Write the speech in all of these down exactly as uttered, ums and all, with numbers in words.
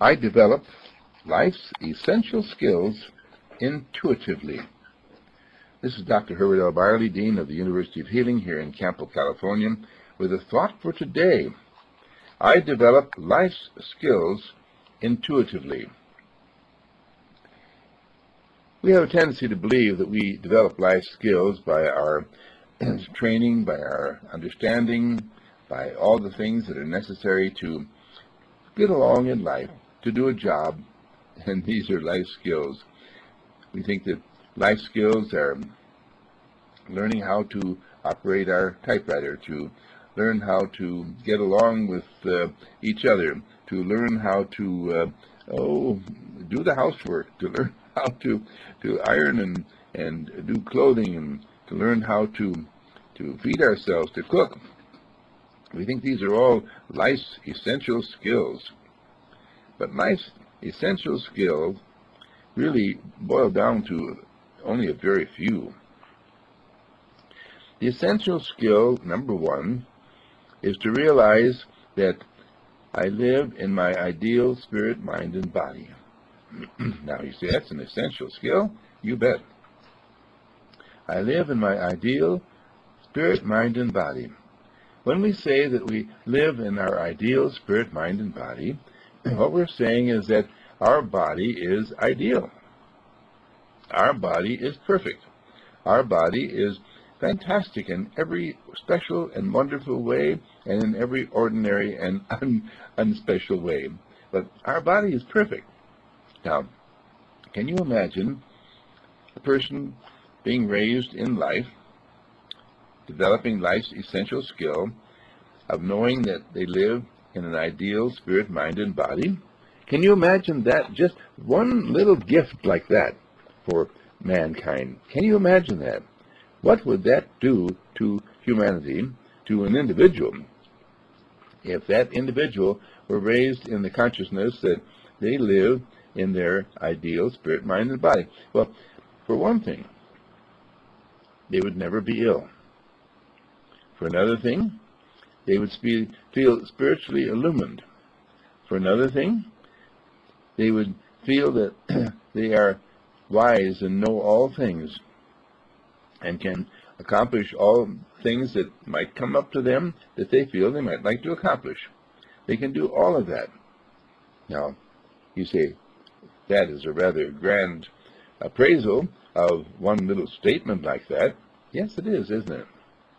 I develop life's essential skills intuitively. This is Doctor Herbert L. Byerly, Dean of the University of Healing here in Campo, California, with a thought for today. I develop life's skills intuitively. We have a tendency to believe that we develop life skills by our training, by our understanding, by all the things that are necessary to get along in life, to do a job, and these are life skills. We think that life skills are learning how to operate our typewriter, to learn how to get along with uh, each other, to learn how to uh, oh, do the housework, to learn how to, to iron and, and do clothing, and to learn how to, to feed ourselves, to cook. We think these are all life's essential skills. But life's essential skills really boil down to only a very few. The essential skill, number one, is to realize that I live in my ideal spirit, mind, and body. Now, you say, that's an essential skill? You bet. I live in my ideal spirit, mind, and body. When we say that we live in our ideal spirit, mind, and body, what we're saying is that our body is ideal. Our body is perfect. Our body is fantastic in every special and wonderful way, and in every ordinary and un unspecial way. But our body is perfect. Now, can you imagine a person being raised in life, developing life's essential skill of knowing that they live in an ideal spirit, mind, and body? Can you imagine that? Just one little gift like that for mankind. Can you imagine that? What would that do to humanity, to an individual, if that individual were raised in the consciousness that they live in their ideal spirit, mind, and body? Well, for one thing, they would never be ill. For another thing, they would feel spiritually illumined. For another thing, they would feel that they are wise and know all things and can accomplish all things that might come up to them that they feel they might like to accomplish. They can do all of that. Now, you say, that is a rather grand appraisal of one little statement like that. Yes, it is, isn't it?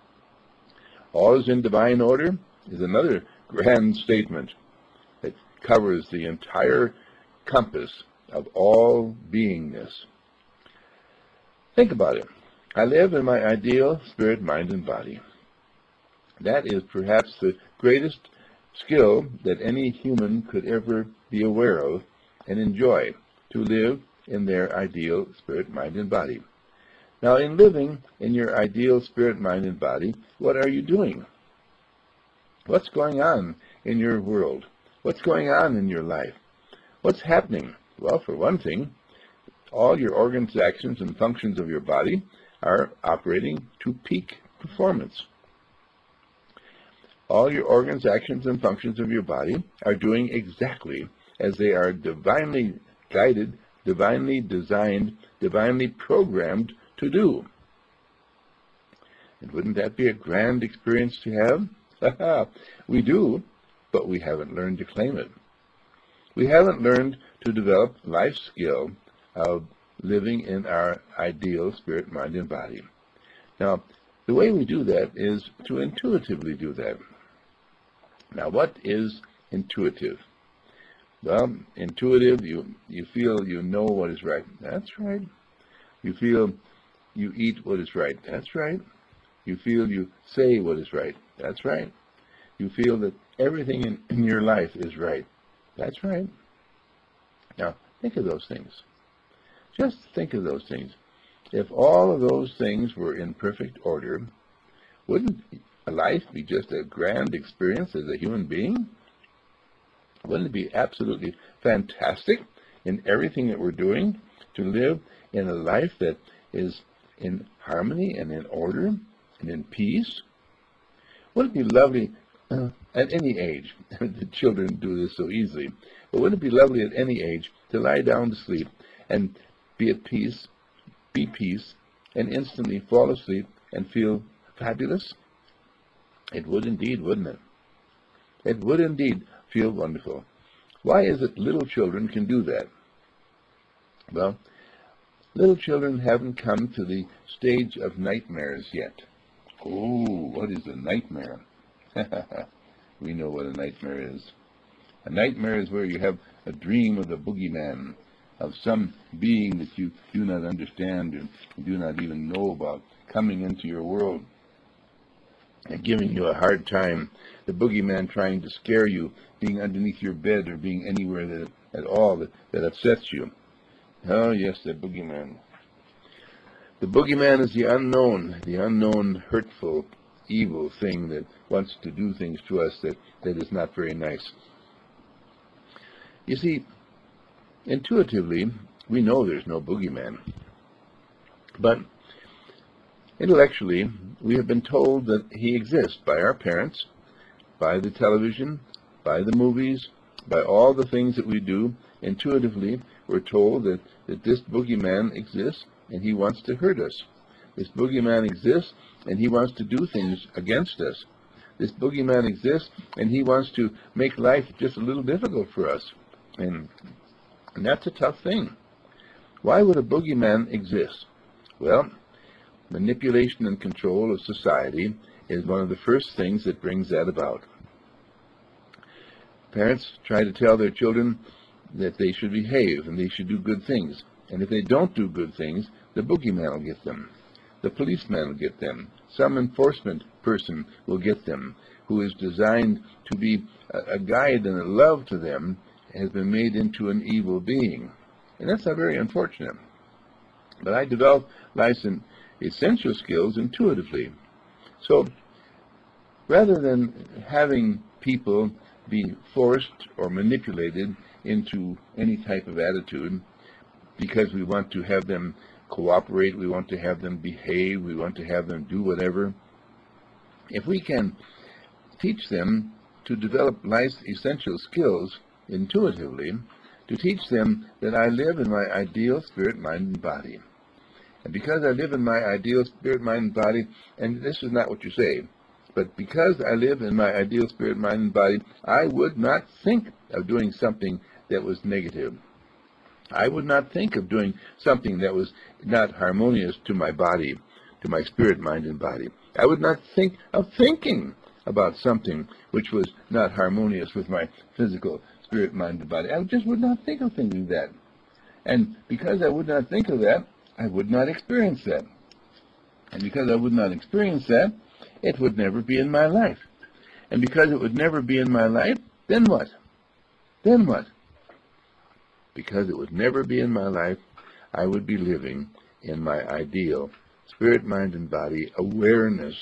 All is in divine order is another grand statement that covers the entire compass of all beingness. Think about it. I live in my ideal spirit, mind, and body. That is perhaps the greatest skill that any human could ever be aware of and enjoy, to live in their ideal spirit, mind, and body. Now, in living in your ideal spirit, mind, and body, what are you doing? What's going on in your world? What's going on in your life? What's happening? Well, for one thing, all your organs, actions, and functions of your body are operating to peak performance. All your organs, actions, and functions of your body are doing exactly as they are divinely guided, divinely designed, divinely programmed to do. And wouldn't that be a grand experience to have? We do, but we haven't learned to claim it. We haven't learned to develop life skill of living in our ideal spirit, mind, and body. Now, the way we do that is to intuitively do that. Now, what is intuitive? Well, intuitive, you, you feel you know what is right. That's right. You feel you eat what is right. That's right. You feel you say what is right. That's right. You feel that everything in, in your life is right. That's right. Now, think of those things. Just think of those things. If all of those things were in perfect order, wouldn't life be just a grand experience as a human being? Wouldn't it be absolutely fantastic in everything that we're doing to live in a life that is in harmony and in order and in peace? Wouldn't it be lovely uh, at any age? The children do this so easily. But wouldn't it be lovely at any age to lie down to sleep and be at peace, be peace, and instantly fall asleep and feel fabulous? It would indeed, wouldn't it? It would indeed feel wonderful. Why is it little children can do that? Well, little children haven't come to the stage of nightmares yet. Oh, what is a nightmare? We know what a nightmare is. A nightmare is where you have a dream of the boogeyman, of some being that you do not understand and do not even know about, coming into your world and giving you a hard time. The boogeyman trying to scare you, being underneath your bed or being anywhere that at all that, that upsets you. Oh, yes, the boogeyman. The boogeyman is the unknown, the unknown, hurtful, evil thing that wants to do things to us that, that is not very nice. You see, intuitively, we know there's no boogeyman. But intellectually, we have been told that he exists by our parents, by the television, by the movies, by all the things that we do. Intuitively, we're told that, that this boogeyman exists and he wants to hurt us. This boogeyman exists and he wants to do things against us. This boogeyman exists and he wants to make life just a little difficult for us. And, and that's a tough thing. Why would a boogeyman exist? Well, manipulation and control of society is one of the first things that brings that about. Parents try to tell their children that they should behave and they should do good things. And if they don't do good things, the boogeyman will get them. The policeman will get them. Some enforcement person will get them, who is designed to be a, a guide and a love to them, has been made into an evil being. And that's not very unfortunate. But I developed life's essential skills intuitively. So rather than having people be forced or manipulated into any type of attitude because we want to have them cooperate, we want to have them behave, we want to have them do whatever, if we can teach them to develop life's essential skills intuitively, to teach them that I live in my ideal spirit, mind, and body. And because I live in my ideal spirit, mind, and body, and this is not what you say, but because I live in my ideal spirit, mind, and body, I would not think of doing something that was negative. I would not think of doing something that was not harmonious to my body, to my spirit, mind, and body. I would not think of thinking about something which was not harmonious with my physical spirit, mind, and body. I just would not think of thinking that. And because I would not think of that, I would not experience that. And because I would not experience that, it would never be in my life. And because it would never be in my life, then what? Then what? Because it would never be in my life, I would be living in my ideal spirit, mind, and body awareness.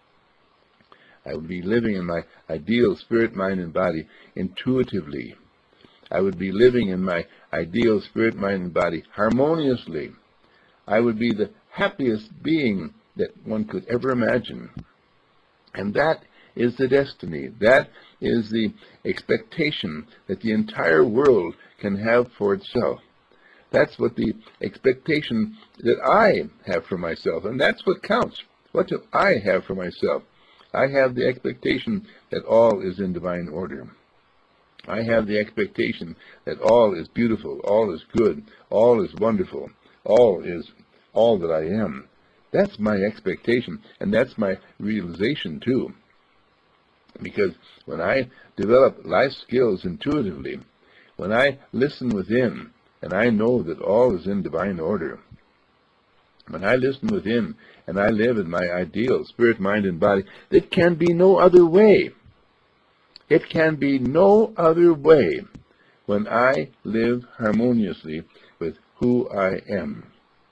I would be living in my ideal spirit, mind, and body intuitively. I would be living in my ideal spirit, mind, and body harmoniously. I would be the happiest being that one could ever imagine. And that is the destiny. That is the expectation that the entire world can have for itself. That's what the expectation that I have for myself, and that's what counts. What do I have for myself? I have the expectation that all is in divine order. I have the expectation that all is beautiful, all is good, all is wonderful, all is all that I am. That's my expectation, and that's my realization too. Because when I develop life skills intuitively, when I listen within, and I know that all is in divine order, when I listen within, and I live in my ideal spirit, mind, and body, it can be no other way. It can be no other way when I live harmoniously with who I am.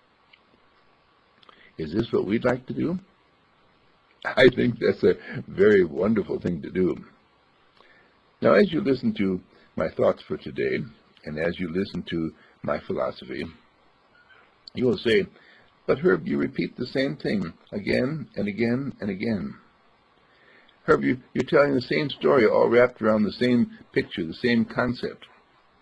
Is this what we'd like to do? I think that's a very wonderful thing to do. Now, as you listen to my thoughts for today, and as you listen to my philosophy, you will say, but Herb, you repeat the same thing again and again and again. Herb, you, you're telling the same story all wrapped around the same picture, the same concept.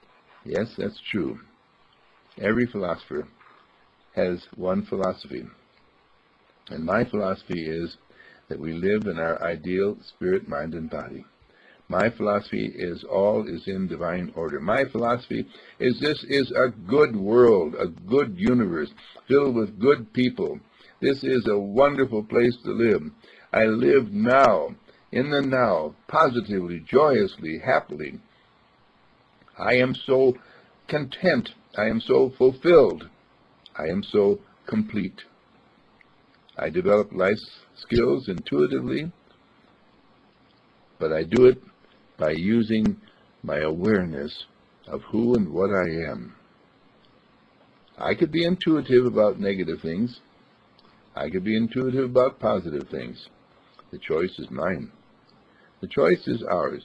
Yes, that's true. Every philosopher has one philosophy. And my philosophy is that we live in our ideal spirit, mind, and body. My philosophy is all is in divine order. My philosophy is this is a good world, a good universe, filled with good people. This is a wonderful place to live. I live now, in the now, positively, joyously, happily. I am so content. I am so fulfilled. I am so complete. I develop life skills intuitively, but I do it by using my awareness of who and what I am. I could be intuitive about negative things. I could be intuitive about positive things. The choice is mine. The choice is ours.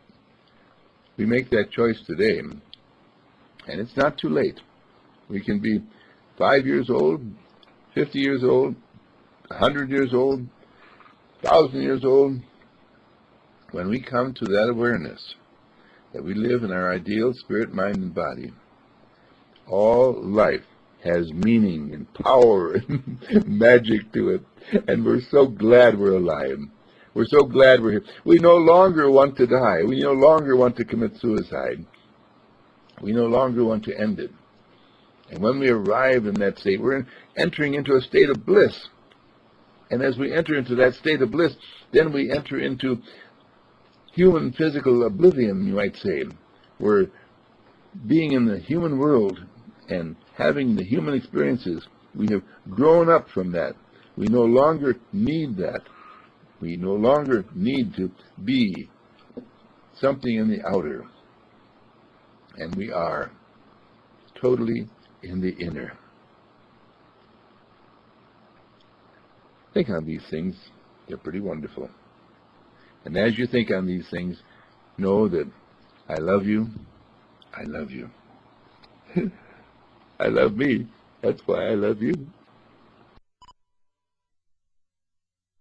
We make that choice today, and it's not too late. We can be five years old, fifty years old, a hundred years old, a thousand years old. When we come to that awareness that we live in our ideal spirit, mind, and body, all life has meaning and power and magic to it, and we're so glad we're alive. We're so glad we're here. We no longer want to die. We no longer want to commit suicide. We no longer want to end it. And when we arrive in that state, we're entering into a state of bliss. And as we enter into that state of bliss, then we enter into human physical oblivion, you might say. We're being in the human world and having the human experiences. We have grown up from that. We no longer need that. We no longer need to be something in the outer. And we are totally in the inner. Think on these things. They're pretty wonderful. And as you think on these things, know that I love you. I love you. I love me. That's why I love you.